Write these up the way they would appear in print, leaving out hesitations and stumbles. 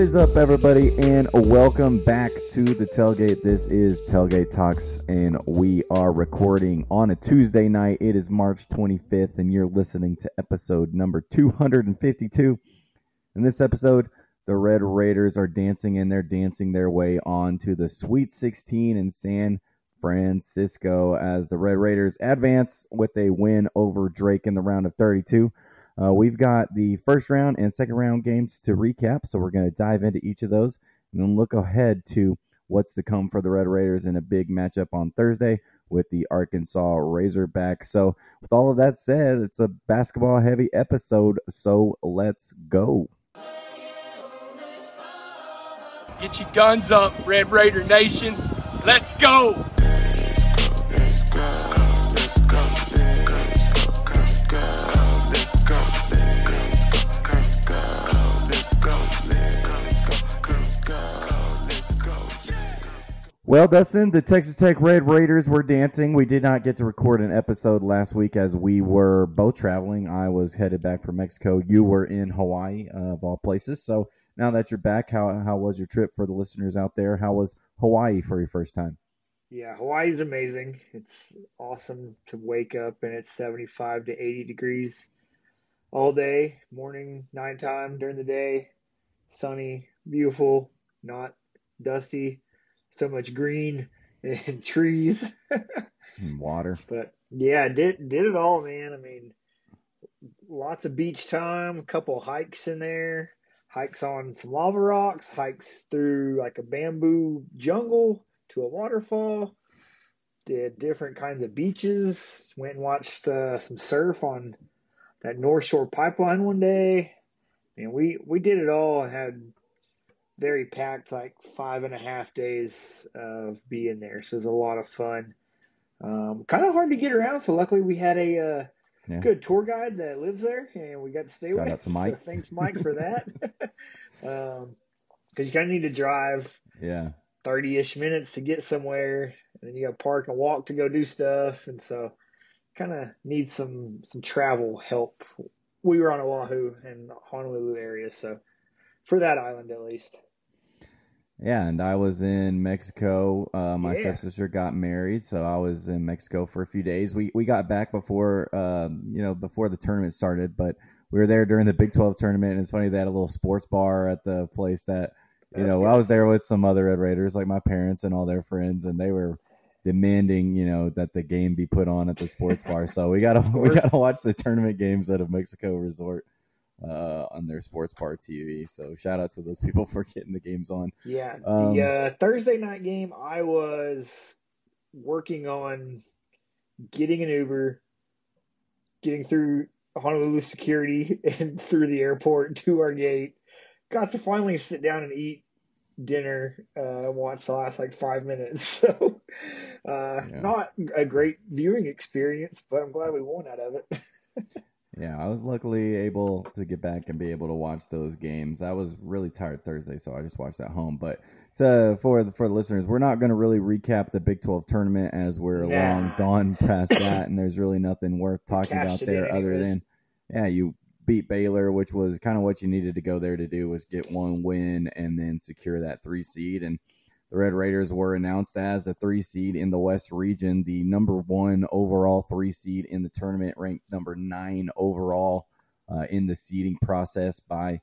is up, everybody, and welcome back to the Tailgate. This is Tailgate Talks, and we are recording on a Tuesday night. It is March 25th, and you're listening to episode number 252. In this episode, the Red Raiders are dancing, and they're dancing their way on to the Sweet 16 in San Francisco as the Red Raiders advance with a win over Drake in the round of 32. We've got the first round and second round games to recap, so we're going to dive into each of those and then look ahead to what's to come for the Red Raiders in a big matchup on Thursday with the Arkansas Razorbacks. So with all of that said, it's a basketball-heavy episode, so let's go. Get your guns up, Red Raider Nation. Let's go! Well, Dustin, the Texas Tech Red Raiders were dancing. We did not get to record an episode last week as we were both traveling. I was headed back from Mexico. You were in Hawaii, of all places. So now that you're back, how was your trip for the listeners out there? How was Hawaii for your first time? Yeah, Hawaii's amazing. It's awesome to wake up and it's 75 to 80 degrees all day, morning, nighttime, during the day. Sunny, beautiful, not dusty. So much green and trees. And water. But yeah, did it all, man. I mean, lots of beach time, a couple of hikes in there, hikes on some lava rocks, hikes through like a bamboo jungle to a waterfall. Did different kinds of beaches. Went and watched some surf on that North Shore pipeline one day. And we did it all and had very packed, like 5.5 days of being there. So it was a lot of fun. Kind of hard to get around. So luckily we had a good tour guide that lives there and we got to stay with. Shout out to Mike. So thanks, Mike, for that. Because you kind of need to drive 30-ish minutes to get somewhere. And then you got to park and walk to go do stuff. And so kind of need some travel help. We were on Oahu and Honolulu area. So for that island, at least. Yeah, and I was in Mexico. My stepsister got married, so I was in Mexico for a few days. We got back before the tournament started, but we were there during the Big 12 tournament. And it's funny, they had a little sports bar at the place that I was there with some other Red Raiders, like my parents and all their friends, and they were demanding that the game be put on at the sports bar. So we gotta watch the tournament games at a Mexico resort on their sports bar TV. So shout out to those people for getting the games on. Yeah, the Thursday night game, I was working on getting an Uber, getting through Honolulu security and through the airport to our gate. Got to finally sit down and eat dinner, watch the last 5 minutes. So not a great viewing experience, but I'm glad we won out of it. Yeah, I was luckily able to get back and be able to watch those games. I was really tired Thursday, so I just watched at home. But for the listeners, we're not going to really recap the Big 12 tournament as we're long gone past that, and there's really nothing worth talking about there other than, you beat Baylor, which was kind of what you needed to go there to do, was get one win and then secure that 3 seed. And the Red Raiders were announced as a 3 seed in the West region, the number 1 overall 3 seed in the tournament, ranked number 9 overall in the seeding process by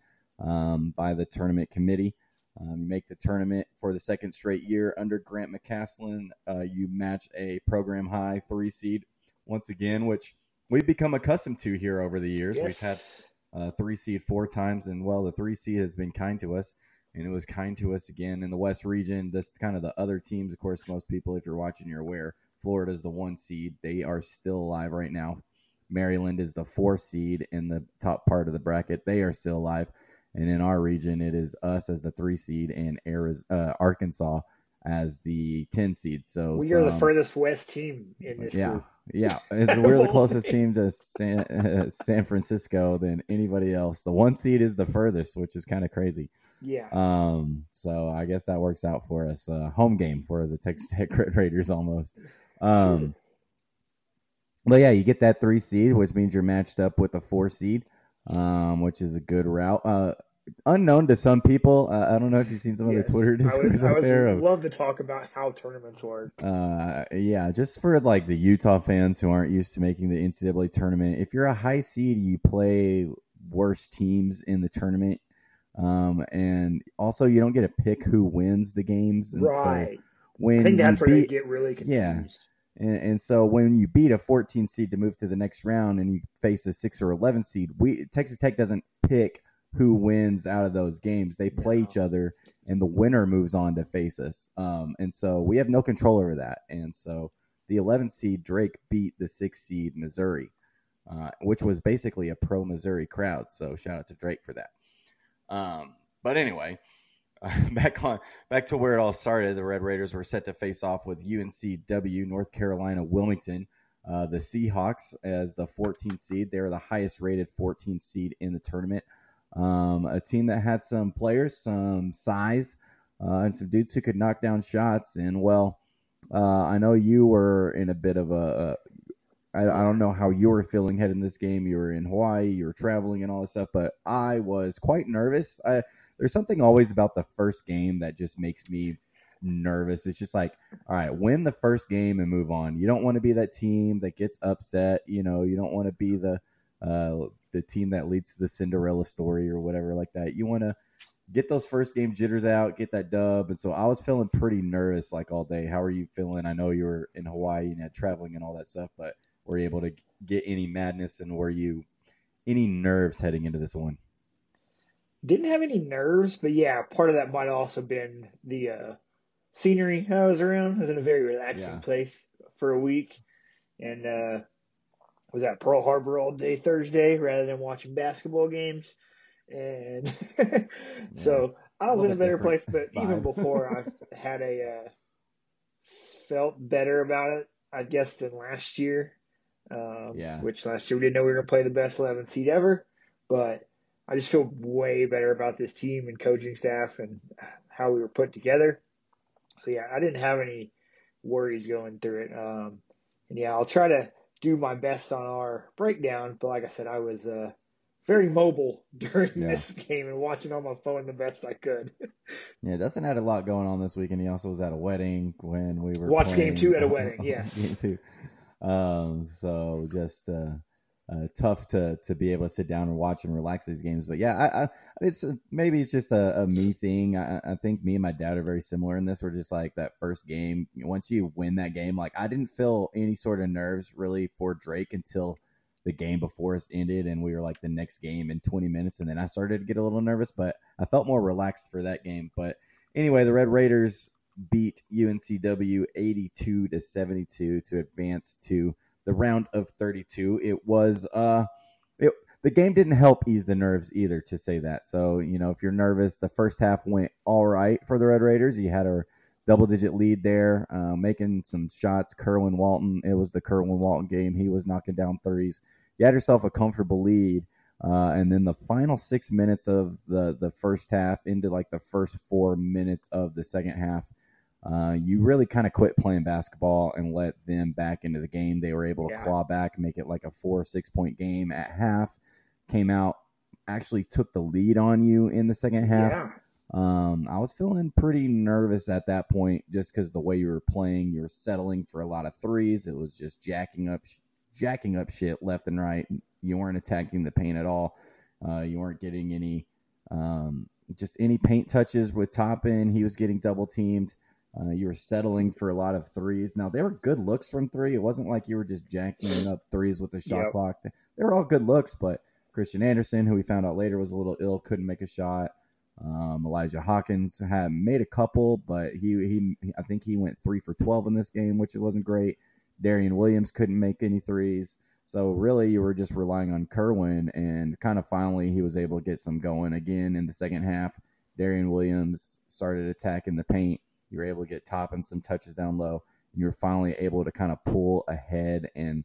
the tournament committee. Make the tournament for the second straight year under Grant McCasland. You match a program high 3 seed once again, which we've become accustomed to here over the years. Yes. We've had 3 seed 4 times, and the 3 seed has been kind to us. And it was kind to us again in the West region. This kind of the other teams, of course, most people, if you're watching, you're aware. Florida's the 1 seed. They are still alive right now. Maryland is the 4 seed in the top part of the bracket. They are still alive. And in our region, it is us as the 3 seed and Arkansas as the 10 seed. So we are the furthest west team in this group. Yeah, we're the closest team to San Francisco than anybody else. The 1 seed is the furthest, which is kind of crazy. Yeah. So I guess that works out for us. Home game for the Texas Tech Red Raiders almost. Sure. But yeah, you get that 3 seed, which means you're matched up with the 4 seed, which is a good route. unknown to some people. I don't know if you've seen some of the Twitter discourse out there. I would love to talk about how tournaments work. Yeah, just for like the Utah fans who aren't used to making the NCAA tournament, if you're a high seed, you play worse teams in the tournament. And also you don't get to pick who wins the games. And right. So when I think that's where they get really confused. Yeah. And so when you beat a 14 seed to move to the next round and you face a 6 or 11 seed, Texas Tech doesn't pick who wins out of those games. They play each other, and the winner moves on to face us. And so we have no control over that. And so the 11 seed Drake beat the 6 seed Missouri, which was basically a pro Missouri crowd. So shout out to Drake for that. But anyway, back to where it all started. The Red Raiders were set to face off with UNCW, North Carolina Wilmington. The Seahawks as the 14th seed. They were the highest rated 14th seed in the tournament. A team that had some players, some size, and some dudes who could knock down shots. And, well, I know you were in a bit of I don't know how you were feeling heading this game. You were in Hawaii, you were traveling and all this stuff, but I was quite nervous. There's something always about the first game that just makes me nervous. It's just like, all right, win the first game and move on. You don't want to be that team that gets upset. You know, you don't want to be the team that leads to the Cinderella story or whatever like that. You want to get those first game jitters out, get that dub. And so I was feeling pretty nervous like all day. How are you feeling? I know you were in Hawaii and had traveling and all that stuff, but were you able to get any madness, and were you any nerves heading into this one? Didn't have any nerves, but yeah, part of that might have also been the scenery I was around. I was in a very relaxing place for a week, and was at Pearl Harbor all day Thursday rather than watching basketball games. And so I was in a better place, but even before I had felt better about it, I guess, than last year. Which last year we didn't know we were going to play the best 11 seed ever, but I just feel way better about this team and coaching staff and how we were put together. So yeah, I didn't have any worries going through it. And yeah, I'll try to do my best on our breakdown, but like I said, I was very mobile during this game and watching on my phone the best I could. Yeah, Dustin had a lot going on this week, and he also was at a wedding when we were watched playing. Game 2 at a wedding. Yes, Game 2. So just tough to be able to sit down and watch and relax these games. But yeah, it's maybe it's just a me thing. I think me and my dad are very similar in this. We're just like that first game. Once you win that game, like I didn't feel any sort of nerves really for Drake until the game before us ended, and we were like the next game in 20 minutes, and then I started to get a little nervous, but I felt more relaxed for that game. But anyway, the Red Raiders beat UNCW 82-72 to advance to the round of 32. It was the game didn't help ease the nerves either, to say that. So, you know, if you're nervous, the first half went all right for the Red Raiders. You had a double-digit lead there, making some shots. Kerwin Walton, it was the Kerwin Walton game. He was knocking down threes. You had yourself a comfortable lead. And then the final 6 minutes of the first half into like the first 4 minutes of the second half, you really kind of quit playing basketball and let them back into the game. They were able to claw back, make it like a 4 or 6 point game at half. Came out, actually took the lead on you in the second half. Yeah. I was feeling pretty nervous at that point just because the way you were playing, you were settling for a lot of threes. It was just jacking up shit left and right. You weren't attacking the paint at all. You weren't getting any paint touches with Toppin. He was getting double teamed. You were settling for a lot of threes. Now, they were good looks from three. It wasn't like you were just jacking up threes with the shot clock. They were all good looks, but Christian Anderson, who we found out later was a little ill, couldn't make a shot. Elijah Hawkins had made a couple, but I think he went 3 for 12 in this game, which wasn't great. Darian Williams couldn't make any threes. So really you were just relying on Kerwin, and kind of finally he was able to get some going again in the second half. Darian Williams started attacking the paint. You were able to get Toppin some touches down low, and you were finally able to kind of pull ahead and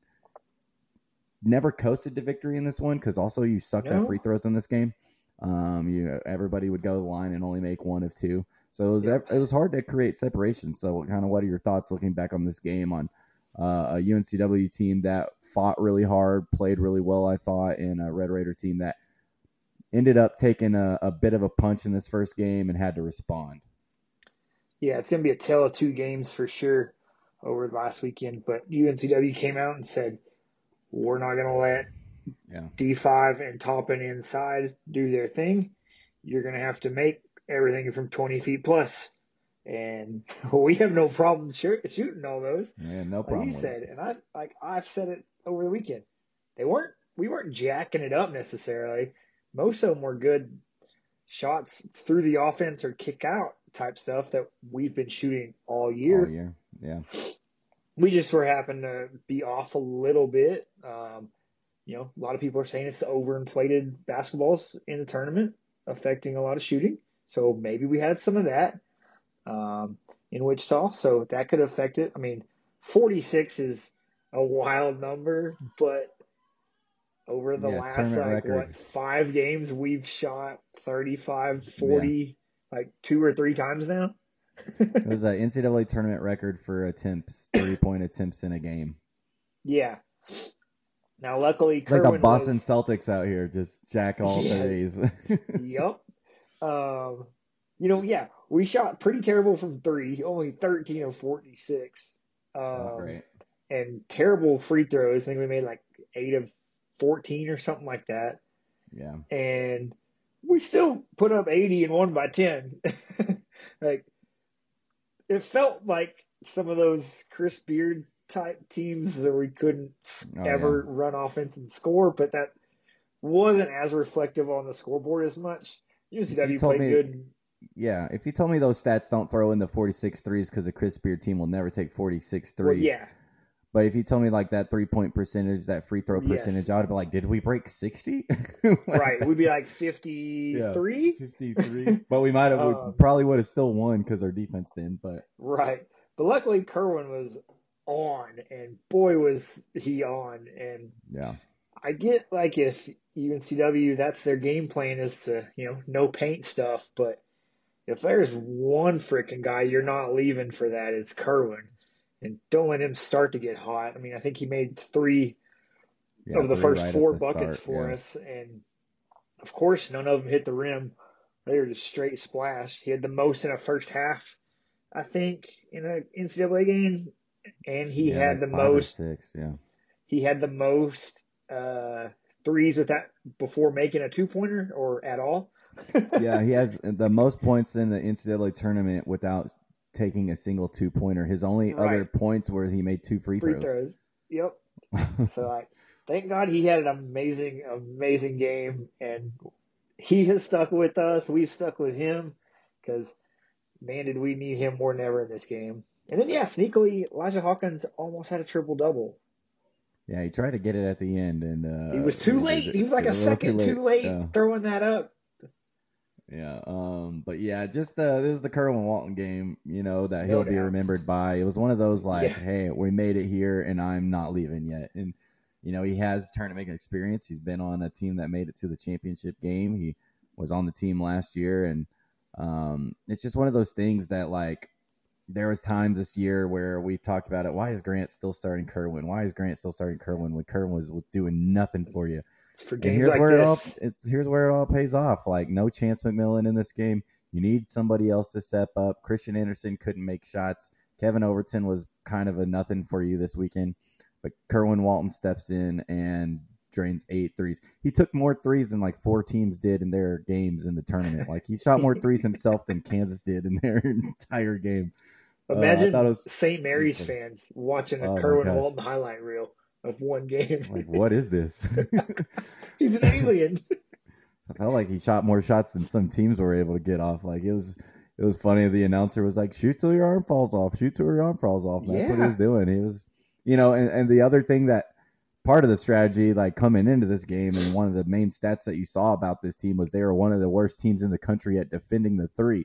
never coasted to victory in this one because also you sucked at free throws in this game. Everybody would go to the line and only make 1 of 2. So it was hard to create separation. So kind of what are your thoughts looking back on this game on a UNCW team that fought really hard, played really well, I thought, and a Red Raider team that ended up taking a bit of a punch in this first game and had to respond. Yeah, it's going to be a tale of two games for sure over the last weekend. But UNCW came out and said, we're not going to let D5 and Toppin inside do their thing. You're going to have to make everything from 20 feet plus. And we have no problem shooting all those. Yeah, no problem. Like you said, and I've said it over the weekend. We weren't jacking it up necessarily. Most of them were good shots through the offense or kick out type stuff that we've been shooting all year. All year, yeah. We just were happen to be off a little bit. A lot of people are saying it's the overinflated basketballs in the tournament affecting a lot of shooting. So maybe we had some of that in Wichita. So that could affect it. I mean, 46 is a wild number, but over the last 5 games, we've shot 35, 40, like 2 or 3 times now. It was an NCAA tournament record for attempts, 3-point attempts in a game. Yeah. Now, luckily, Kerwin like the Boston Celtics out here, just jack all threes. Yep. We shot pretty terrible from 3, only 13 of 46. Great. And terrible free throws. I think we made like 8 of 14 or something like that. Yeah. And we still put up 80 and won by 10. Like, it felt like some of those Chris Beard type teams that we couldn't ever run offense and score, but that wasn't as reflective on the scoreboard as much. UNCW played good. Yeah, if you told me those stats don't throw in the 46 threes because the Chris Beard team will never take 46 threes. Well, yeah. But if you told me like that 3-point percentage, that free throw percentage, I would be like, did we break 60? Right. We'd be like 53? 53. But we might have, we probably would have still won because our defense didn't. But right. But luckily, Kerwin was on, and boy, was he on. And I get like if UNCW, that's their game plan is to, no paint stuff. But if there's one freaking guy you're not leaving for that, it's Kerwin. And don't let him start to get hot. I mean, I think he made 3 of the first 4 buckets for us. And, of course, none of them hit the rim. They were just straight splash. He had the most in a first half, I think, in an NCAA game. And he had the most. 6, He had the most threes with that before making a 2-pointer or at all. Yeah, he has the most points in the NCAA tournament without taking a single 2-pointer. His only other points were he made 2 free throws. Yep. So thank God he had an amazing game, and he has stuck with us. We've stuck with him because, man, did we need him more than ever in this game. And then, sneakily, Elijah Hawkins almost had a triple-double. Yeah, he tried to get it at the end, and he was too late. He was like a second too late throwing that up. Yeah, but just this is the Kerwin Walton game, that he'll be remembered by. It was one of those hey, we made it here, and I'm not leaving yet. And he has tournament experience. He's been on a team that made it to the championship game. He was on the team last year, and it's just one of those things that there was times this year where we talked about it. Why is Grant still starting Kerwin? Why is Grant still starting Kerwin when Kerwin was doing nothing for you? For games like this. Here's where it all pays off. Like, no Chance McMillan in this game. You need somebody else to step up. Christian Anderson couldn't make shots. Kevin Overton was kind of a nothing for you this weekend. But Kerwin Walton steps in and drains 8 threes. He took more threes than 4 teams did in their games in the tournament. He shot more threes himself than Kansas did in their entire game. Imagine St. Mary's fans watching a Kerwin Walton highlight reel of one game. What is this? He's an alien. I felt like he shot more shots than some teams were able to get off. It was funny. The announcer was like, "Shoot till your arm falls off. Shoot till your arm falls off." And that's what he was doing. He was, and the other thing that part of the strategy, coming into this game, and one of the main stats that you saw about this team was they were one of the worst teams in the country at defending the 3.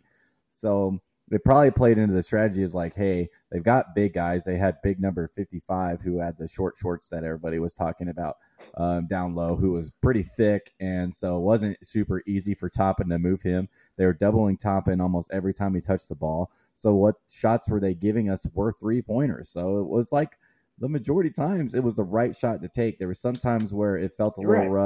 So it probably played into the strategy of hey, they've got big guys. They had big number 55 who had the short shorts that everybody was talking about down low, who was pretty thick. And so it wasn't super easy for Toppin to move him. They were doubling Toppin almost every time he touched the ball. So what shots were they giving us were 3-pointers. So it was the majority of times it was the right shot to take. There were some times where it felt a little rushed.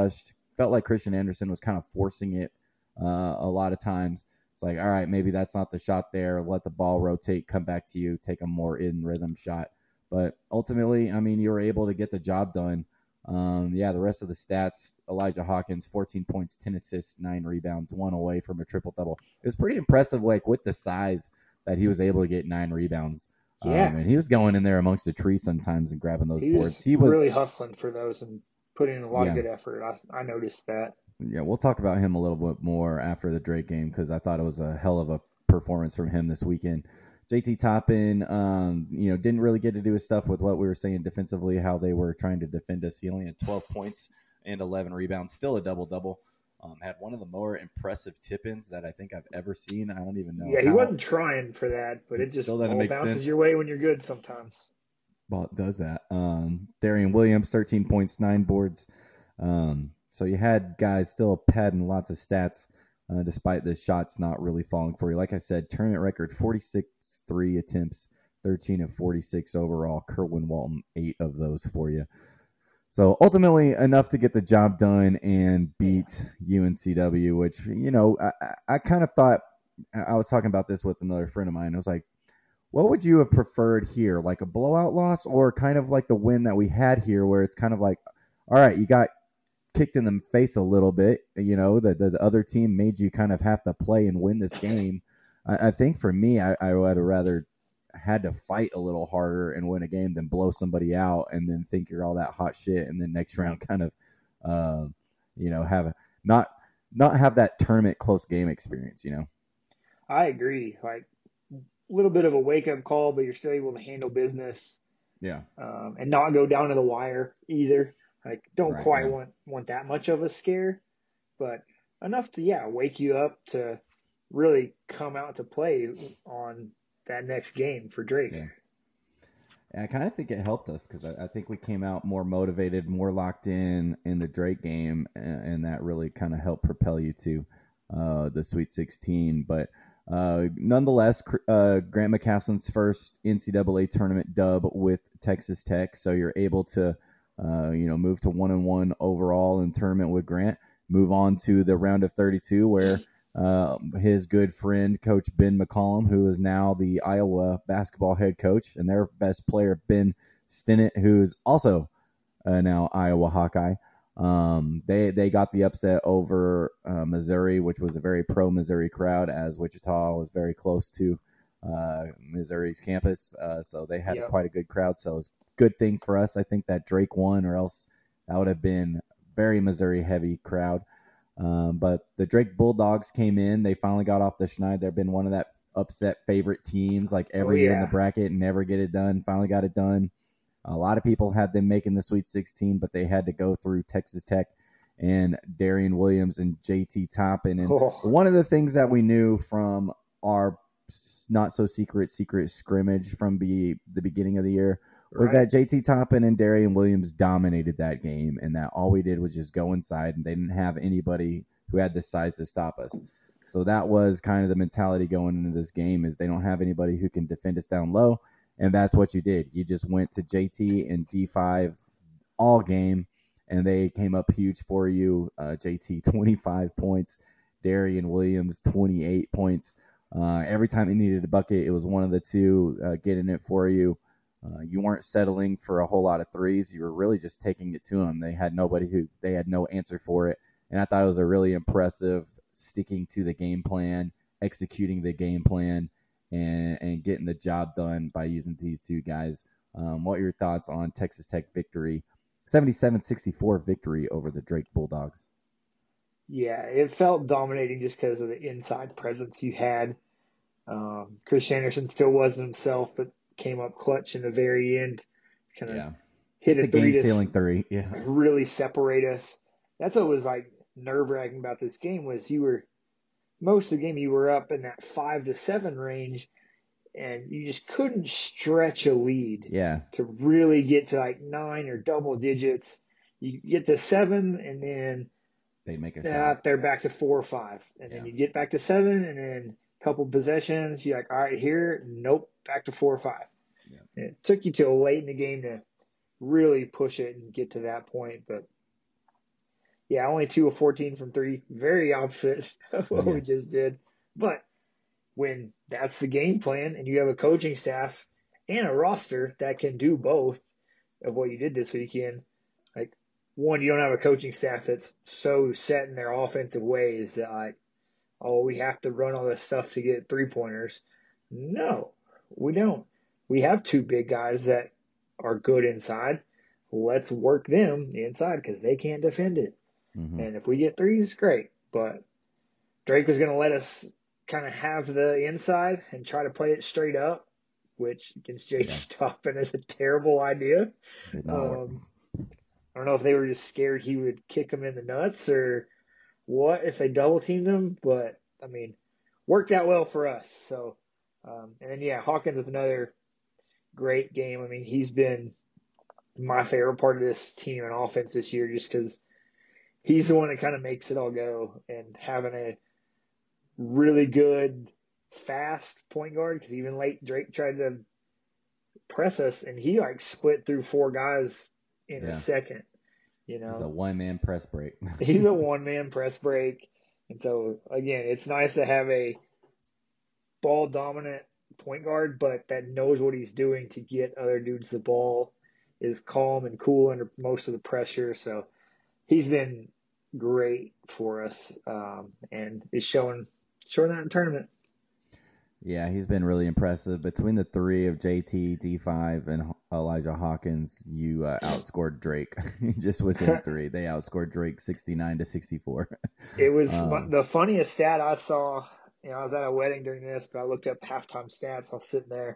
felt like Christian Anderson was kind of forcing it a lot of times. It's like, all right, maybe that's not the shot there. Let the ball rotate, come back to you, take a more in rhythm shot. But ultimately, I mean, you were able to get the job done. The rest of the stats, Elijah Hawkins, 14 points, 10 assists, 9 rebounds, 1 away from a triple-double. It was pretty impressive, like, with the size that he was able to get 9 rebounds. Yeah. And he was going in there amongst the trees sometimes and grabbing those boards. He was really hustling for those and putting in a lot of good effort. I noticed that. Yeah, we'll talk about him a little bit more after the Drake game because I thought it was a hell of a performance from him this weekend. JT Toppin, didn't really get to do his stuff with what we were saying defensively, how they were trying to defend us. He only had 12 points and 11 rebounds, still a double-double. Had one of the more impressive tip-ins that I think I've ever seen. I don't even know. Yeah, he wasn't trying for that, but it just all bounces your way when you're good sometimes. Well, it does that. Darian Williams, 13 points, 9 boards. So you had guys still padding lots of stats despite the shots not really falling for you. Like I said, tournament record, 46 3 attempts, 13 of 46 overall. Kerwin Walton, 8 of those for you. So ultimately enough to get the job done and beat UNCW, which, I kind of thought, I was talking about this with another friend of mine. I was like, what would you have preferred here? Like a blowout loss or kind of like the win that we had here where it's kind of like, all right, you got kicked in the face a little bit, the other team made you kind of have to play and win this game. I think for me, I would have rather had to fight a little harder and win a game than blow somebody out and then think you're all that hot shit and then next round kind of have not have that tournament close game experience. I agree. Like a little bit of a wake up call, but you're still able to handle business. Yeah. And not go down to the wire either. Like don't quite want that much of a scare, but enough to wake you up to really come out to play on that next game for Drake. Yeah. I kind of think it helped us because I think we came out more motivated, more locked in the Drake game, and that really kind of helped propel you to the Sweet 16. But nonetheless, Grant McCaslin's first NCAA tournament dub with Texas Tech, so you're able to move to 1-1 overall in tournament with Grant, move on to the round of 32 where his good friend, Coach Ben McCollum, who is now the Iowa basketball head coach, and their best player, Ben Stinnett, who's also now Iowa Hawkeye. They got the upset over Missouri, which was a very pro-Missouri crowd, as Wichita was very close to Missouri's campus. So they had quite a good crowd. So it was a good thing for us. I think that Drake won, or else that would have been very Missouri-heavy crowd. But the Drake Bulldogs came in. They finally got off the schneid. They've been one of that upset favorite teams like every year in the bracket and never get it done. Finally got it done. A lot of people had them making the Sweet 16, but they had to go through Texas Tech and Darian Williams and JT Toppin. And one of the things that we knew from our not-so-secret scrimmage from the beginning of the year was that JT Toppin and Darian Williams dominated that game, and that all we did was just go inside, and they didn't have anybody who had the size to stop us. So that was kind of the mentality going into this game, is they don't have anybody who can defend us down low, and that's what you did. You just went to JT and D5 all game, and they came up huge for you. JT, 25 points. Darian Williams, 28 points. Every time he needed a bucket, it was one of the two getting it for you. You weren't settling for a whole lot of threes. You were really just taking it to them. They had they had no answer for it. And I thought it was a really impressive sticking to the game plan, executing the game plan, and getting the job done by using these two guys. What are your thoughts on Texas Tech victory, 77-64 victory over the Drake Bulldogs? Yeah, it felt dominating just because of the inside presence you had. Chris Anderson still wasn't himself, but came up clutch in the very end. Kind of hit a game sealing three. Yeah, really separate us. That's what was like nerve-wracking about this game was most of the game you were up in that 5-7 range, and you just couldn't stretch a lead. Yeah, to really get to like 9 or double digits. You get to 7, and then they make a shot. They're back to 4 or 5, and then you get back to 7, and then a couple possessions. You're like, all right, here, nope, back to 4 or 5. Yeah. It took you till late in the game to really push it and get to that point, but Yeah, only 2 of 14 from three. Very opposite of what Yeah. we just did. But when that's the game plan and you have a coaching staff and a roster that can do both of what you did this weekend, like, one, you don't have a coaching staff that's so set in their offensive ways that, like, oh, we have to run all this stuff to get 3-pointers. No, we don't. We have two big guys that are good inside. Let's work them inside because they can't defend it. Mm-hmm. And if we get threes, great. But Drake was going to let us kind of have the inside and try to play it straight up, which against JT Toppin is a terrible idea. Did not work. I don't know if they were just scared he would kick him in the nuts or what if they double teamed him, but I mean, worked out well for us. So, and then Hawkins with another great game. I mean, he's been my favorite part of this team and offense this year, just because he's the one that kind of makes it all go, and having a really good, fast point guard, because even late Drake tried to press us, and he like split through 4 guys in a second. You know, He's a one-man press break. He's a one-man press break. And so, again, it's nice to have a ball-dominant point guard, but that knows what he's doing to get other dudes the ball, is calm and cool under most of the pressure. So he's been great for us, and is showing that in the tournament. Yeah, he's been really impressive. Between the three of JT, D5, and Elijah Hawkins, you outscored Drake just within 3. They outscored Drake 69-64. It was the funniest stat I saw. You know, I was at a wedding during this, but I looked up halftime stats. I was sitting there.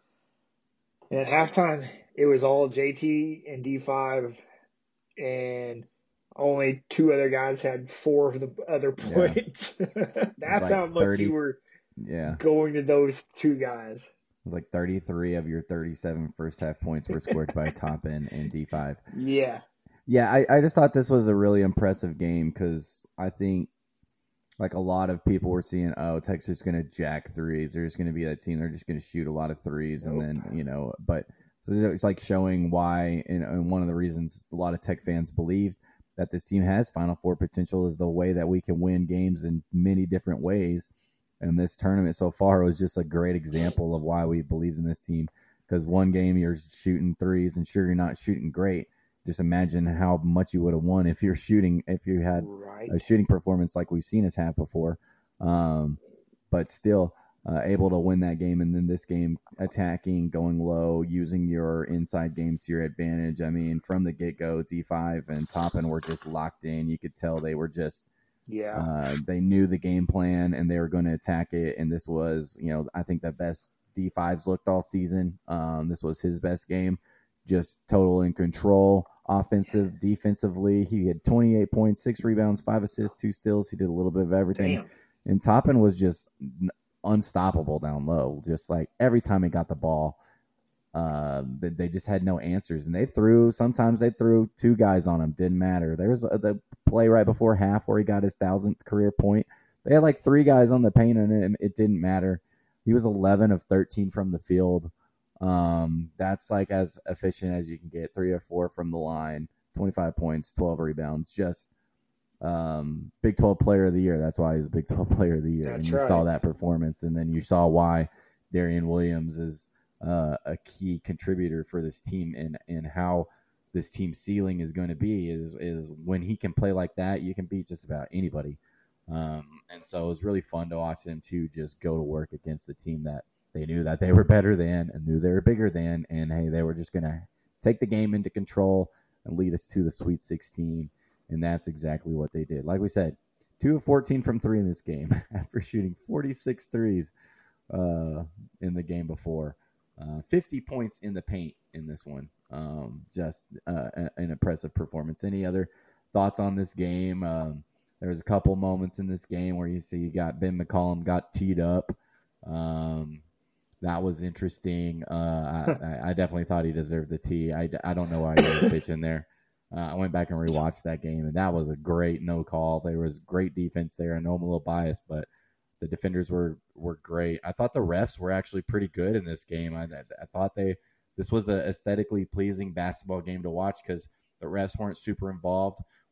And at halftime, it was all JT and D5, and only 2 other guys had 4 of the other points. That's like how much 30, you were going to those 2 guys. It was like 33 of your 37 first half points were scored by Toppin and D5. Yeah. Yeah, I just thought this was a really impressive game because I think like a lot of people were seeing, oh, Texas is going to jack threes. There's going to be that team. They're just going to shoot a lot of threes. And then, but so it's like showing why, and one of the reasons a lot of Tech fans believed that this team has Final Four potential is the way that we can win games in many different ways. And this tournament so far was just a great example of why we believed in this team. Because one game you're shooting threes, and sure, you're not shooting great. Just imagine how much you would have won if you had a shooting performance like we've seen us have before. But still able to win that game. And then this game, attacking, going low, using your inside game to your advantage. I mean, from the get-go, D5 and Toppin were just locked in. You could tell they were just they knew the game plan and they were going to attack it. And this was, I think the best D5's looked all season. This was his best game. Just total in control, offensive, defensively. He had 28 points, 6 rebounds, 5 assists, 2 steals. He did a little bit of everything. Damn. And Toppin was just unstoppable down low. Just like every time he got the ball, they just had no answers. And sometimes they threw 2 guys on him. Didn't matter. There was the play right before half where he got his 1,000th career point. They had like 3 guys on the paint, and it didn't matter. He was 11 of 13 from the field. That's like as efficient as you can get. 3 or 4 from the line, 25 points, 12 rebounds. Just Big 12 player of the year. That's why he's a Big 12 player of the year. That's and you saw that performance, and then you saw why Darian Williams is a key contributor for this team, and how this team's ceiling is going to be is when he can play like that, you can beat just about anybody. And so it was really fun to watch them too just go to work against the team that they knew that they were better than and knew they were bigger than, and hey, they were just going to take the game into control and lead us to the Sweet 16, and that's exactly what they did. Like we said, 2 of 14 from 3 in this game after shooting 46 threes in the game before. 50 points in the paint in this one. Just an impressive performance. Any other thoughts on this game? There was a couple moments in this game where you got Ben McCollum got teed up. That was interesting. I definitely thought he deserved the tee. I don't know why he was pitching there. I went back and rewatched that game, and that was a great no call. There was great defense there. I know I'm a little biased, but the defenders were great. I thought the refs were actually pretty good in this game. I thought this was an aesthetically pleasing basketball game to watch because the refs weren't super involved.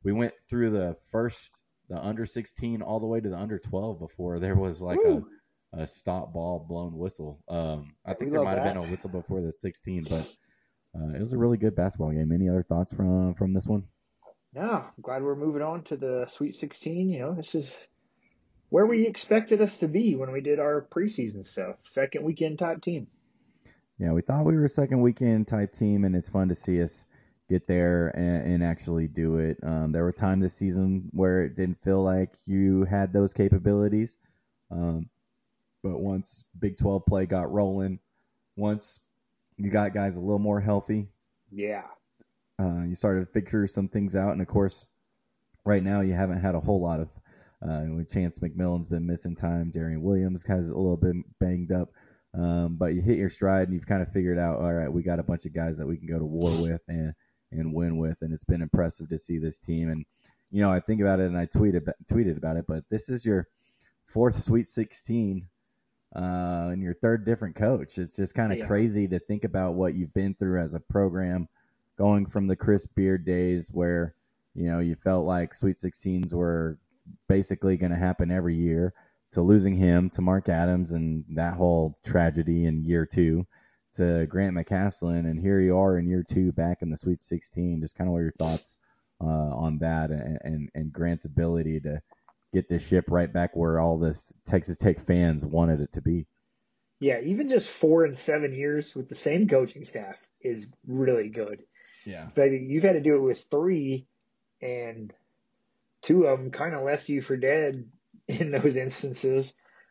we went through the under 16 all the way to the under 12 before there was like a stop ball blown whistle. I think there might have been a whistle before the 16, but it was a really good basketball game. Any other thoughts from this one? No, I'm glad we're moving on to the Sweet 16. You know, this is where we expected us to be when we did our preseason stuff. Second weekend type team. Yeah, we thought we were a second weekend type team, and it's fun to see us get there and actually do it. There were times this season where it didn't feel like you had those capabilities. But once Big 12 play got rolling, once you got guys a little more healthy, yeah, you started to figure some things out. And, of course, right now you haven't had a whole lot of Chance McMillan's been missing time. Darian Williams has a little bit banged up. But you hit your stride and you've kind of figured out, all right, we got a bunch of guys that we can go to war with and win with. And it's been impressive to see this team. And, you know, I think about it and I tweeted about it, but this is your fourth Sweet 16 and your third different coach. It's just kind of crazy to think about what you've been through as a program, going from the Chris Beard days where, you know, you felt like Sweet 16s were basically going to happen every year, to losing him to Mark Adams and that whole tragedy in year 2, to Grant McCasland, and here you are in year 2 back in the Sweet 16. Just kind of what are your thoughts on that and Grant's ability to get this ship right back where all this Texas Tech fans wanted it to be. Yeah, even just 4 and 7 years with the same coaching staff is really good. Yeah. But you've had to do it with 3, and 2 of them kind of left you for dead in those instances.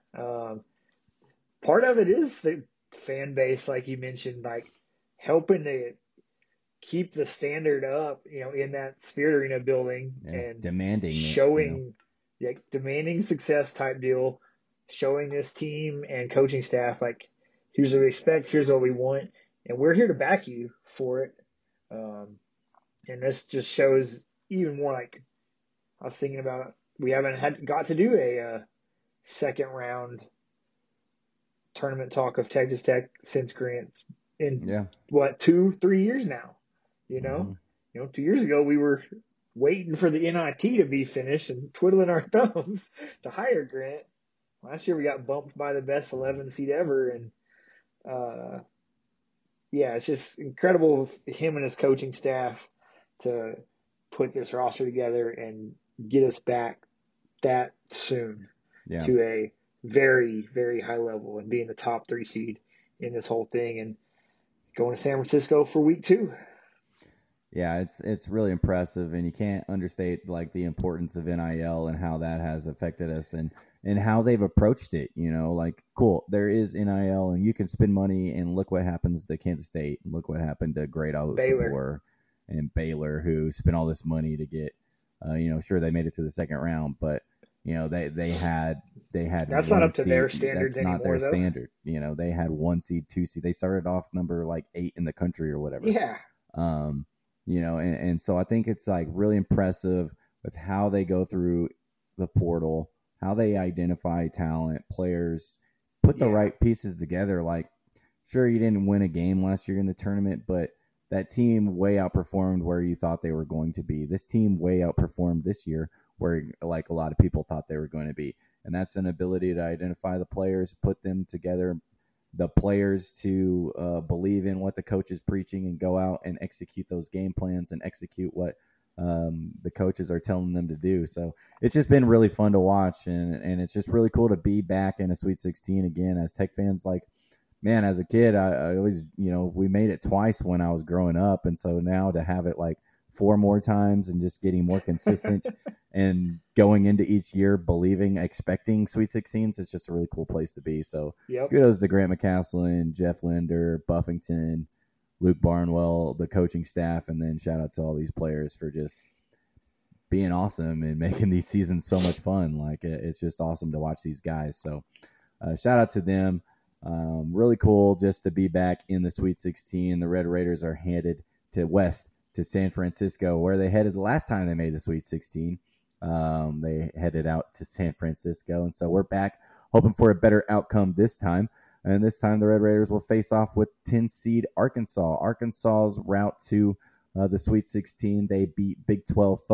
Part of it is the fan base, like you mentioned, like helping to keep the standard up, you know, in that Spirit Arena building and demanding showing, demanding success type deal, showing this team and coaching staff, like, here's what we expect, here's what we want, and we're here to back you for it. And this just shows even more, like, I was thinking about, we haven't got to do a second round tournament talk of Texas Tech since Grant's in 2-3 years now. You know, 2 years ago we were waiting for the NIT to be finished and twiddling our thumbs to hire Grant. Last year we got bumped by the best 11 seed ever, and it's just incredible with him and his coaching staff to put this roster together and get us back that soon to a very, very high level and being the top 3 seed in this whole thing and going to San Francisco for week 2. Yeah, it's really impressive, and you can't understate like the importance of NIL and how that has affected us and how they've approached it. You know, like, cool, there is NIL and you can spend money, and look what happens to Kansas State, and look what happened to Great Sabor and Baylor, who spent all this money to get. Sure, they made it to the second round, but you know they had that's not up to their standards anymore. That's not their though. standard. You know, they had 1 seed, 2 seed. They started off number like 8 in the country or whatever. Yeah. And so I think it's like really impressive with how they go through the portal, how they identify talent, players, put the right pieces together. Like, sure, you didn't win a game last year in the tournament, but that team way outperformed where you thought they were going to be. This team way outperformed this year where like a lot of people thought they were going to be. And that's an ability to identify the players, put them together, the players to believe in what the coach is preaching and go out and execute those game plans and execute what the coaches are telling them to do. So it's just been really fun to watch, and it's just really cool to be back in a Sweet 16 again as Tech fans. Like, man, as a kid, I always, we made it twice when I was growing up, and so now to have it like 4 more times and just getting more consistent and going into each year expecting Sweet 16s, it's just a really cool place to be. So kudos to Grant McCasland, Jeff Linder, Buffington, Luke Barnwell, the coaching staff, and then shout out to all these players for just being awesome and making these seasons so much fun. Like, it's just awesome to watch these guys. So shout out to them. Really cool just to be back in the Sweet 16. The Red Raiders are headed west to San Francisco, where they headed the last time they made the Sweet 16. They headed out to San Francisco, and so we're back hoping for a better outcome this time. And this time the Red Raiders will face off with 10 seed Arkansas. Arkansas's route to the Sweet 16, they beat Big 12 foe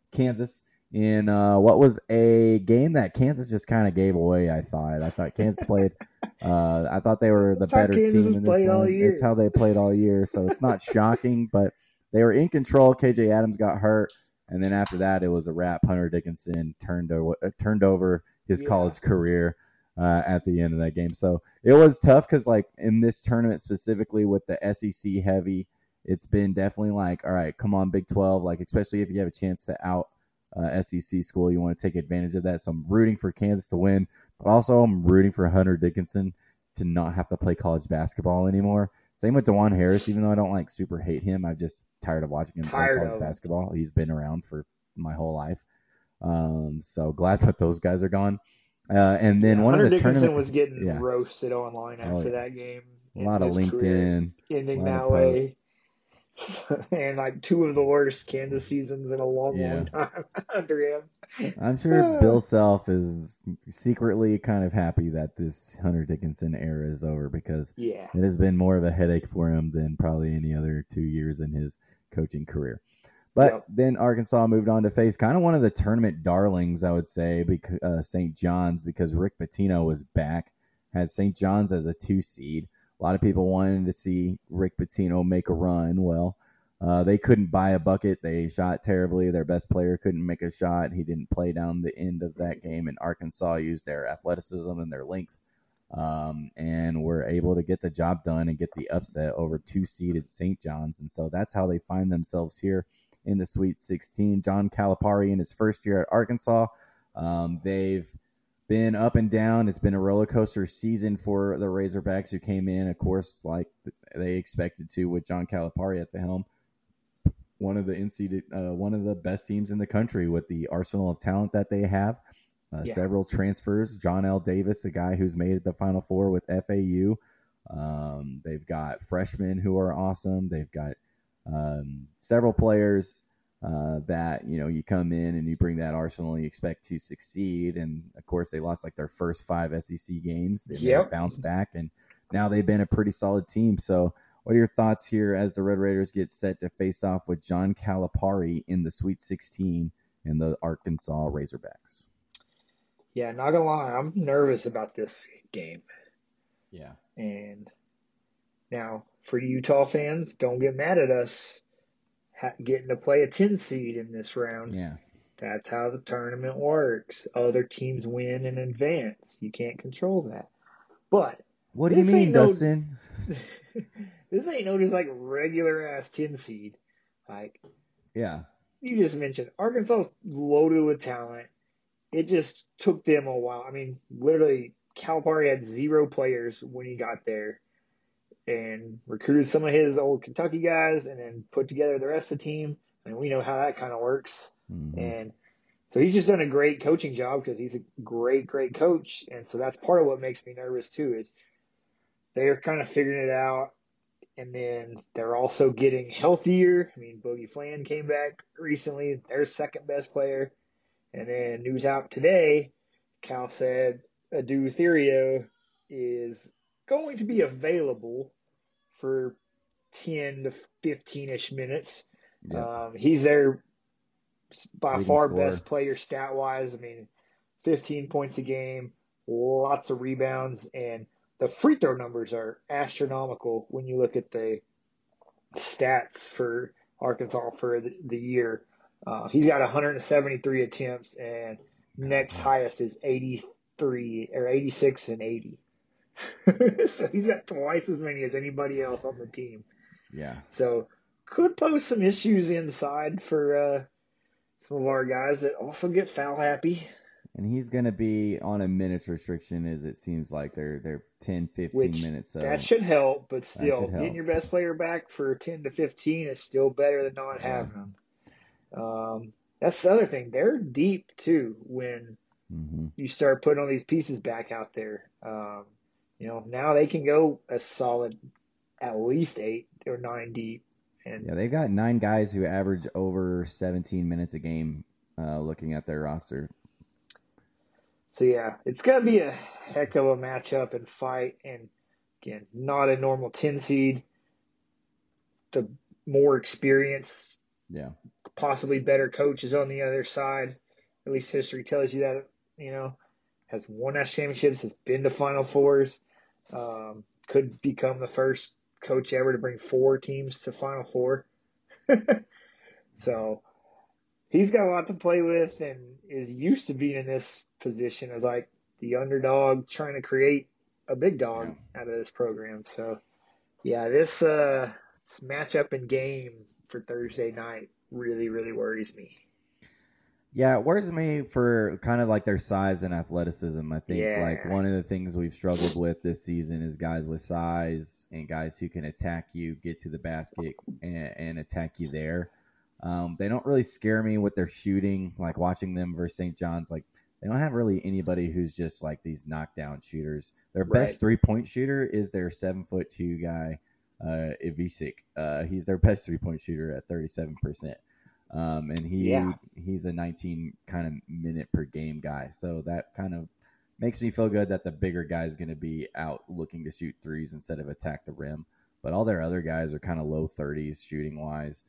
Kansas in what was a game that Kansas just kind of gave away. I thought Kansas played. I thought they were the That's how better Kansas team has in this played all one. year. It's how they played all year, so it's not shocking. But they were in control. KJ Adams got hurt, and then after that, it was a wrap. Hunter Dickinson turned over his college career at the end of that game. So it was tough because, like, in this tournament specifically with the SEC heavy, it's been definitely like, all right, come on, Big 12. Like, especially if you have a chance to out SEC school, you want to take advantage of that. So I'm rooting for Kansas to win, but also I'm rooting for Hunter Dickinson to not have to play college basketball anymore. Same with DeJuan Harris, even though I don't like super hate him. I'm just tired of watching him play college basketball. He's been around for my whole life. So glad that those guys are gone. And then one Hunter of the Dickinson tournament was getting roasted online after that game. A lot of LinkedIn ending that way. And like two of the worst Kansas seasons in a long time under him. I'm sure Bill Self is secretly kind of happy that this Hunter Dickinson era is over because it has been more of a headache for him than probably any other 2 years in his coaching career. But then Arkansas moved on to face kind of one of the tournament darlings, I would say, St. John's, because Rick Pitino was back, had St. John's as a 2 seed. A lot of people wanted to see Rick Pitino make a run. Well, they couldn't buy a bucket. They shot terribly. Their best player couldn't make a shot. He didn't play down the end of that game, and Arkansas used their athleticism and their length and were able to get the job done and get the upset over 2-seeded St. John's. And so that's how they find themselves here in the Sweet 16. John Calipari in his first year at Arkansas. They've been up and down. It's been a roller coaster season for the Razorbacks, who came in, of course, like they expected to, with John Calipari at the helm. One of the best teams in the country with the arsenal of talent that they have. Several transfers. John L. Davis, a guy who's made it the Final Four with FAU. They've got freshmen who are awesome. They've got several players that, you come in and you bring that arsenal and you expect to succeed. And of course they lost like their first 5 SEC games. They bounced back, and now they've been a pretty solid team. So what are your thoughts here as the Red Raiders get set to face off with John Calipari in the Sweet 16 and the Arkansas Razorbacks? Yeah, not gonna lie, I'm nervous about this game. Yeah. And now, for Utah fans, don't get mad at us getting to play a 10 seed in this round. Yeah. That's how the tournament works. Other teams win and advance. You can't control that. But what do you mean, Dustin? This ain't no just like regular ass 10 seed. Like, yeah, you just mentioned Arkansas is loaded with talent. It just took them a while. I mean, literally, Calipari had 0 players when he got there, and recruited some of his old Kentucky guys, and then put together the rest of the team. And we know how that kind of works. Mm-hmm. And so he's just done a great coaching job because he's a great, great coach. And so that's part of what makes me nervous too, is they're kind of figuring it out. And then they're also getting healthier. I mean, Boogie Flan came back recently, their second best player. And then news out today, Cal said Adu Therio is going to be available for 10 to 15-ish minutes. Yep. He's their by far best player stat-wise. I mean, 15 points a game, lots of rebounds, and the free throw numbers are astronomical when you look at the stats for Arkansas for the year. He's got 173 attempts, and next highest is 83 or 86 and 80. So he's got twice as many as anybody else on the team. Yeah. So could pose some issues inside for some of our guys that also get foul happy. And he's going to be on a minutes restriction, as it seems like they're 10, 15 minutes. So that should help, but still, getting your best player back for 10 to 15 is still better than not having them. That's the other thing. They're deep, too, when you start putting all these pieces back out there. Now they can go a solid at least 8 or 9 deep. And yeah, they've got 9 guys who average over 17 minutes a game looking at their roster. So, yeah, it's going to be a heck of a matchup and fight. And, again, not a normal 10 seed. The more experienced Yeah. Possibly better coaches on the other side. At least history tells you that, has won national championships, has been to Final Fours, could become the first coach ever to bring 4 teams to Final Four. So he's got a lot to play with and is used to being in this position as like the underdog trying to create a big dog out of this program. So yeah, this matchup and game for Thursday night really, really worries me. Yeah, it worries me for kind of like their size and athleticism. I think like Yeah. one of the things we've struggled with this season is guys with size and guys who can attack you, get to the basket, and attack you there. They don't really scare me with their shooting. Like watching them versus St. John's, like they don't have really anybody who's just like these knockdown shooters. Their best 3-point shooter is their 7'2" guy, Ivisic. He's their best 3-point shooter at 37%. And he's a 19 kind of minute per game guy. So that kind of makes me feel good that the bigger guy is going to be out looking to shoot threes instead of attack the rim. But all their other guys are kind of low 30s shooting wise.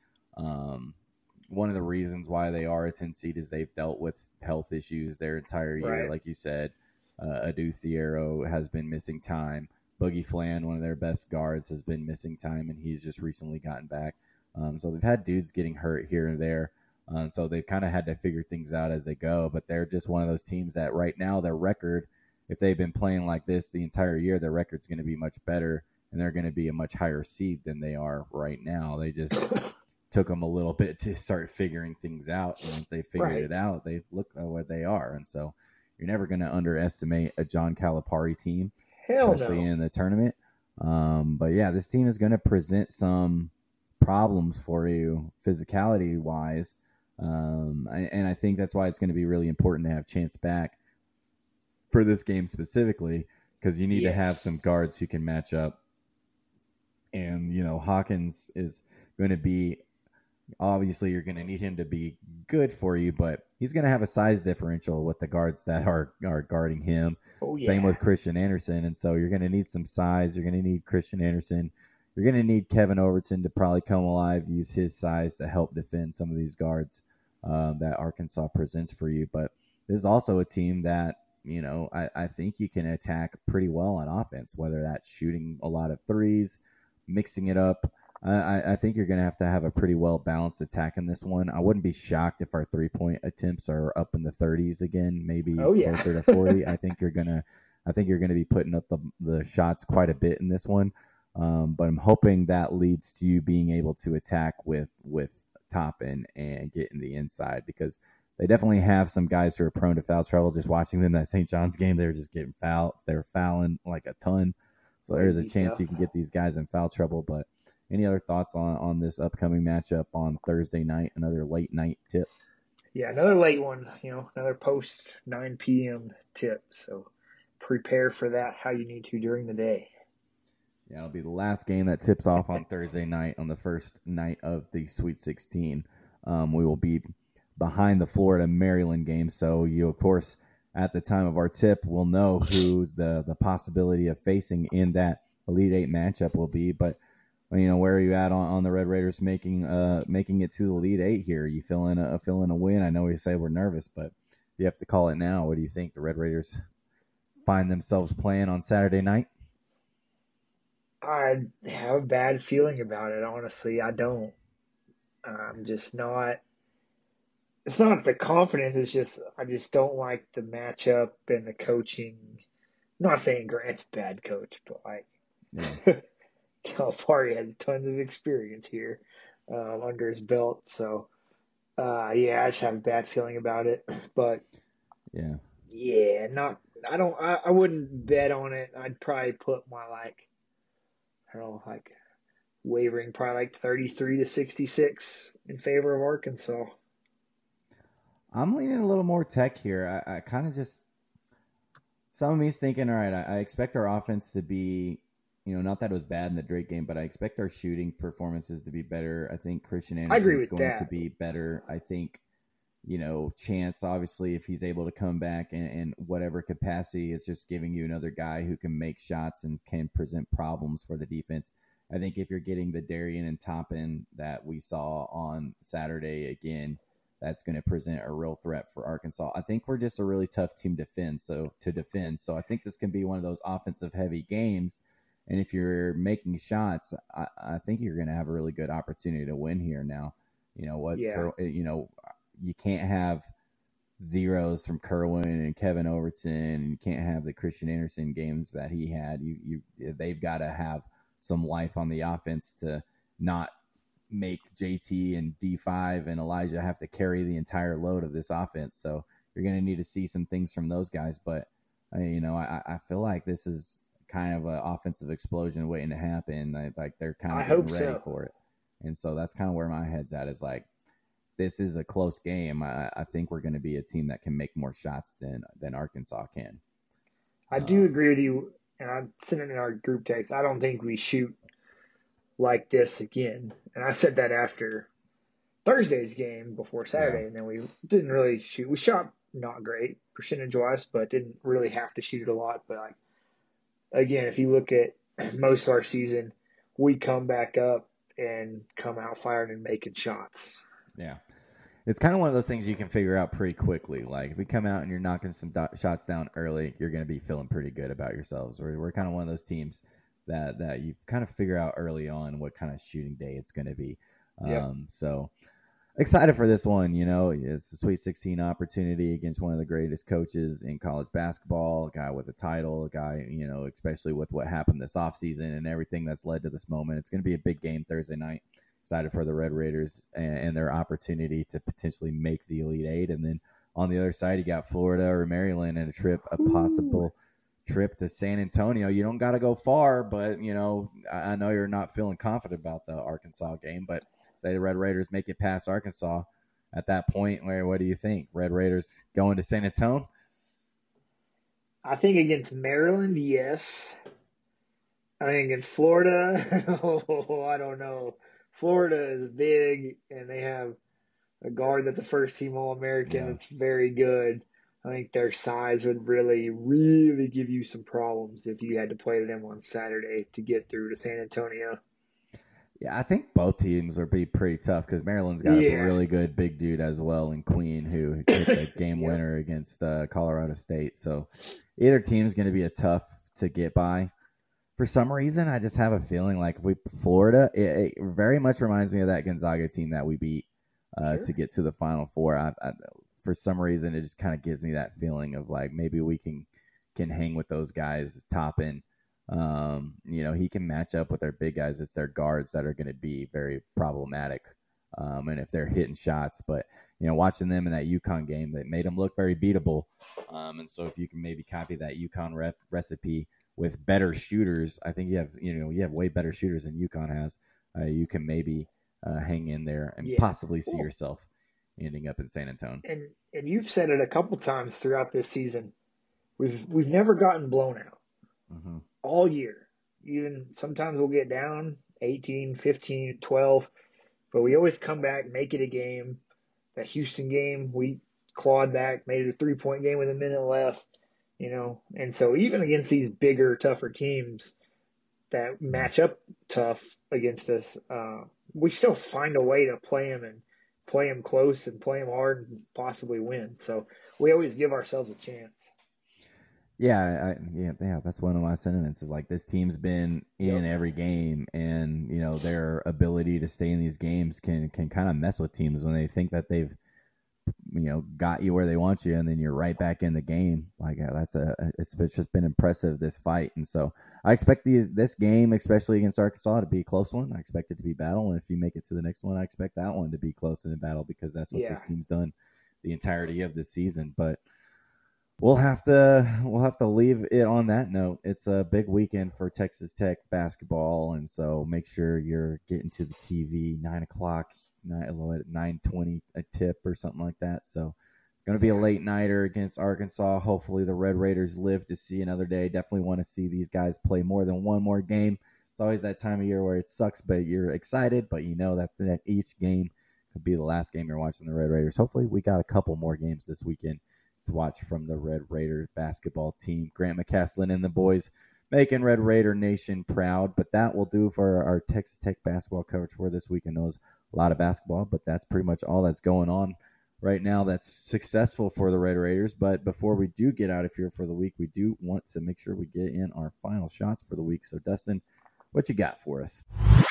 One of the reasons why they are a 10 seed is they've dealt with health issues their entire year. Right. Like you said, Adu Thiero has been missing time. Boogie Flan, one of their best guards, has been missing time, and he's just recently gotten back. So they've had dudes getting hurt here and there. So they've kind of had to figure things out as they go. But they're just one of those teams that right now their record, if they've been playing like this the entire year, their record's going to be much better, and they're going to be a much higher seed than they are right now. They just took them a little bit to start figuring things out. And once they figured it out, they look at what they are. And so you're never going to underestimate a John Calipari team, especially in the tournament. But yeah, this team is going to present some problems for you physicality wise. And I think that's why it's going to be really important to have Chance back for this game specifically, because you need to have some guards who can match up. And, Hawkins is going to be, obviously you're going to need him to be good for you, but he's going to have a size differential with the guards that are guarding him. Same with Christian Anderson. And so you're going to need some size. You're going to need Christian Anderson. You're going to need Kevin Overton to probably come alive, use his size to help defend some of these guards that Arkansas presents for you. But this is also a team that, I think you can attack pretty well on offense, whether that's shooting a lot of threes, mixing it up. I think you're going to have a pretty well-balanced attack in this one. I wouldn't be shocked if our 3-point attempts are up in the 30s again, maybe closer to 40. I think you're going to be putting up the shots quite a bit in this one. But I'm hoping that leads to you being able to attack with Toppin and get in the inside, because they definitely have some guys who are prone to foul trouble. Just watching them that St. John's game, they were just getting fouled. They were fouling like a ton. So there's a chance you can get these guys in foul trouble. But any other thoughts on this upcoming matchup on Thursday night, another late night tip? Yeah, another late one, another post 9 p.m. tip. So prepare for that how you need to during the day. Yeah, it'll be the last game that tips off on Thursday night on the first night of the Sweet 16. We will be behind the Florida-Maryland game. So you, of course, at the time of our tip, will know who's the possibility of facing in that Elite Eight matchup will be. But where are you at on the Red Raiders making it to the Elite Eight here? Are you feeling a win? I know we say we're nervous, but you have to call it now. What do you think? The Red Raiders find themselves playing on Saturday night? I have a bad feeling about it, honestly. I don't. I'm just not. It's not the confidence. It's just I just don't like the matchup and the coaching. I'm not saying Grant's a bad coach, but Calipari has tons of experience here under his belt. So, I just have a bad feeling about it. But I wouldn't bet on it. I'd probably put my wavering probably 33-66 in favor of Arkansas. I'm leaning a little more Tech here. I kind of just, some of me's thinking, all right, I expect our offense to be, not that it was bad in the Drake game, but I expect our shooting performances to be better. I think Christian Anderson is going to be better. I think, Chance, obviously, if he's able to come back in whatever capacity, it's just giving you another guy who can make shots and can present problems for the defense. I think if you're getting the Darian and Toppin that we saw on Saturday again, that's going to present a real threat for Arkansas. I think we're just a really tough team to defend. So I think this can be one of those offensive heavy games. And if you're making shots, I think you're going to have a really good opportunity to win here. Now, you can't have zeros from Kerwin and Kevin Overton, and you can't have the Christian Anderson games that he had. They've got to have some life on the offense to not make JT and D5 and Elijah have to carry the entire load of this offense. So you're going to need to see some things from those guys. But, I feel like this is kind of an offensive explosion waiting to happen. Like they're kind of getting ready for it. And so that's kind of where my head's at, is like, this is a close game. I think we're going to be a team that can make more shots than Arkansas can. I do agree with you, and I'm sitting in our group text. I don't think we shoot like this again. And I said that after Thursday's game before Saturday, and then we didn't really shoot. We shot not great percentage-wise, but didn't really have to shoot it a lot. But, like, again, if you look at most of our season, we come back up and come out firing and making shots. Yeah. It's kind of one of those things you can figure out pretty quickly. Like, if we come out and you're knocking some shots down early, you're going to be feeling pretty good about yourselves. We're kind of one of those teams that you kind of figure out early on what kind of shooting day it's going to be. So excited for this one. It's a Sweet 16 opportunity against one of the greatest coaches in college basketball, a guy with a title, a guy, especially with what happened this offseason and everything that's led to this moment. It's going to be a big game Thursday night. Excited for the Red Raiders and their opportunity to potentially make the Elite Eight. And then on the other side, you got Florida or Maryland and a possible trip to San Antonio. You don't got to go far, but, I know you're not feeling confident about the Arkansas game, but say the Red Raiders make it past Arkansas at that point. What do you think? Red Raiders going to San Antonio? I think against Maryland, yes. I think against Florida, I don't know. Florida is big, and they have a guard that's a first-team All-American that's very good. I think their size would really, really give you some problems if you had to play them on Saturday to get through to San Antonio. Yeah, I think both teams will be pretty tough because Maryland's got a really good big dude as well in Queen who hit the game winner against Colorado State. So either team's going to be a tough to get by. For some reason, I just have a feeling like if we Florida, it very much reminds me of that Gonzaga team that we beat to get to the Final Four. For some reason, it just kind of gives me that feeling of like maybe we can hang with those guys. Toppin, he can match up with their big guys. It's their guards that are going to be very problematic, and if they're hitting shots. But watching them in that UConn game, that made them look very beatable. And so if you can maybe copy that UConn recipe with better shooters, I think you have way better shooters than UConn has. You can maybe hang in there and possibly see yourself ending up in San Antonio. And you've said it a couple times throughout this season. We've never gotten blown out all year. Even sometimes we'll get down 18, 15, 12, but we always come back, make it a game. That Houston game, we clawed back, made it a 3-point game with a minute left. And so even against these bigger, tougher teams that match up tough against us, we still find a way to play them close and play them hard and possibly win. So we always give ourselves a chance. Yeah, that's one of my sentiments is like this team's been in every game, and their ability to stay in these games can kind of mess with teams when they think that they've got you where they want you, and then you're right back in the game. Like it's just been impressive, this fight. And so I expect this game, especially against Arkansas, to be a close one. I expect it to be battle, and if you make it to the next one, I expect that one to be close in a battle because that's what this team's done the entirety of this season. But we'll have to leave it on that note. It's a big weekend for Texas Tech basketball, and so make sure you're getting to the TV 9:00. 9:20 a tip or something like that. So it's going to be a late nighter against Arkansas. Hopefully the Red Raiders live to see another day. Definitely want to see these guys play more than one more game. It's always that time of year where it sucks, but you're excited, but that each game could be the last game you're watching the Red Raiders. Hopefully we got a couple more games this weekend to watch from the Red Raiders basketball team. Grant McCaslin and the boys making Red Raider Nation proud. But that will do for our Texas Tech basketball coverage for this week. I know it's a lot of basketball, but that's pretty much all that's going on right now that's successful for the Red Raiders. But before we do get out of here for the week, we do want to make sure we get in our final shots for the week. So, Dustin, what you got for us?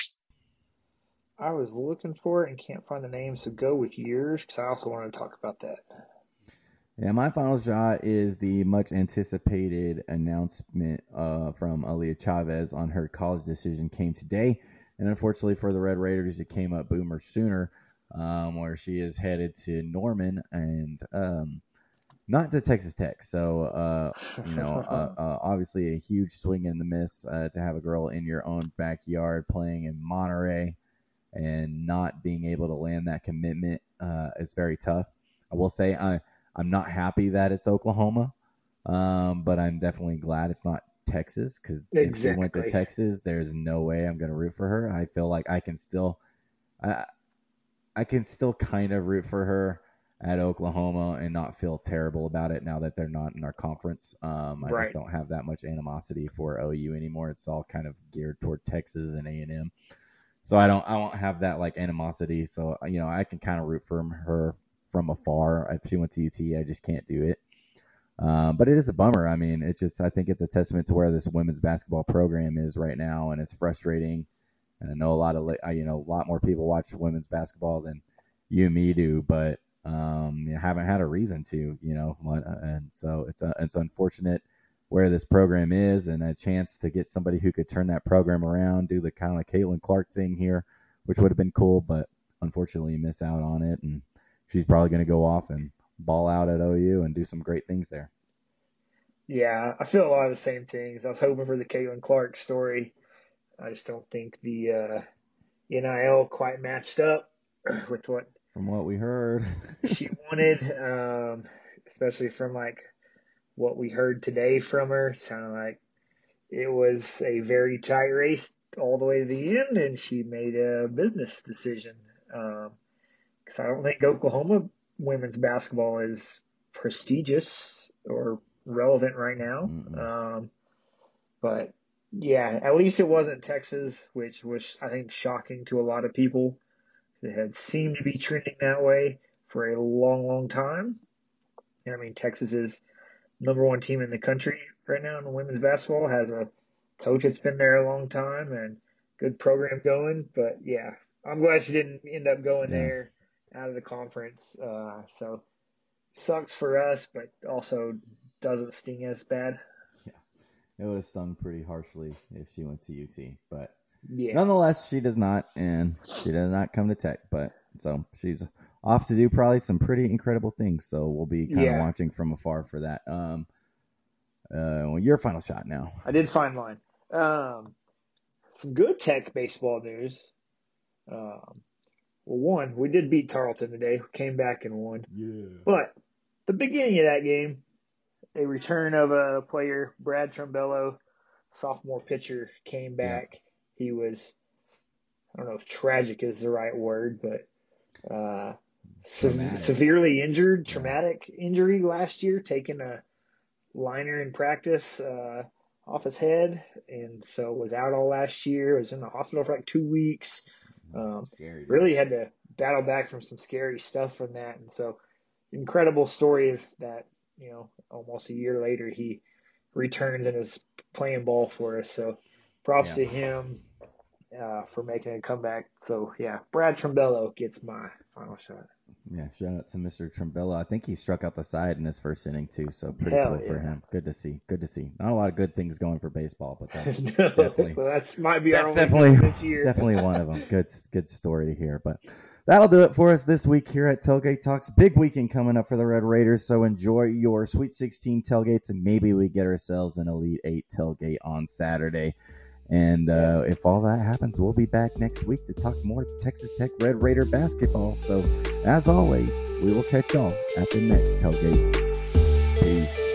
I was looking for it and can't find the name, so go with yours because I also wanted to talk about that. Yeah, my final shot is the much anticipated announcement from Aaliyah Chavez on her college decision came today. And unfortunately for the Red Raiders, it came up boomer sooner, where she is headed to Norman and not to Texas Tech. So, obviously a huge swing and the miss to have a girl in your own backyard playing in Monterey and not being able to land that commitment is very tough. I will say I'm not happy that it's Oklahoma, but I'm definitely glad it's not Texas because if she went to Texas, there's no way I'm going to root for her. I feel like I can still kind of root for her at Oklahoma and not feel terrible about it now that they're not in our conference. I just don't have that much animosity for OU anymore. It's all kind of geared toward Texas and A&M. So I won't have that like animosity. So, I can kind of root for her from afar. If she went to UT, I just can't do it. But it is a bummer. I mean, I think it's a testament to where this women's basketball program is right now. And it's frustrating. And I know a lot more people watch women's basketball than you and me do, but haven't had a reason to, and so it's unfortunate where this program is and a chance to get somebody who could turn that program around, do the kind of like Caitlin Clark thing here, which would have been cool, but unfortunately you miss out on it. And she's probably going to go off and ball out at OU and do some great things there. Yeah, I feel a lot of the same things. I was hoping for the Caitlin Clark story. I just don't think the NIL quite matched up with what from what we heard she wanted, especially from like what we heard today from her. Sounded like it was a very tight race all the way to the end, and she made a business decision. Because I don't think Oklahoma women's basketball is prestigious or relevant right now. But yeah, at least it wasn't Texas, which was, I think, shocking to a lot of people. It had seemed to be trending that way for a long, long time. And I mean, Texas is number one team in the country right now in women's basketball, has a coach that's been there a long time and good program going. But yeah, I'm glad she didn't end up going there out of the conference. So sucks for us, but also doesn't sting as bad. Yeah, it would have stung pretty harshly if she went to UT, but yeah, nonetheless, she does not, and she does not come to Tech. But so she's off to do probably some pretty incredible things. So we'll be kind of watching from afar for that. Your final shot now. I did find mine. Some good Tech baseball news. Well, one, we did beat Tarleton today. Came back and won. Yeah. But the beginning of that game, a return of a player, Brad Trumbello, sophomore pitcher, came back. Yeah. He was, I don't know if tragic is the right word, but severely injured, traumatic injury last year, taking a liner in practice off his head, and so was out all last year. Was in the hospital for like 2 weeks. Scary, really had to battle back from some scary stuff from that, and so incredible story that, almost a year later he returns and is playing ball for us. So props to him for making a comeback. So yeah, Brad Trumbello gets my final shot. Yeah, shout out to Mr. Trumbello. I think he struck out the side in his first inning too, so pretty cool for him. Good to see. Not a lot of good things going for baseball, but that's definitely so that might be our only definitely this year. Definitely one of them. Good story to hear. But that'll do it for us this week here at Tailgate Talks. Big weekend coming up for the Red Raiders, so enjoy your Sweet 16 tailgates, and maybe we get ourselves an Elite 8 tailgate on Saturday. And if all that happens, we'll be back next week to talk more Texas Tech Red Raider basketball. So, as always, we will catch y'all at the next tailgate. Peace.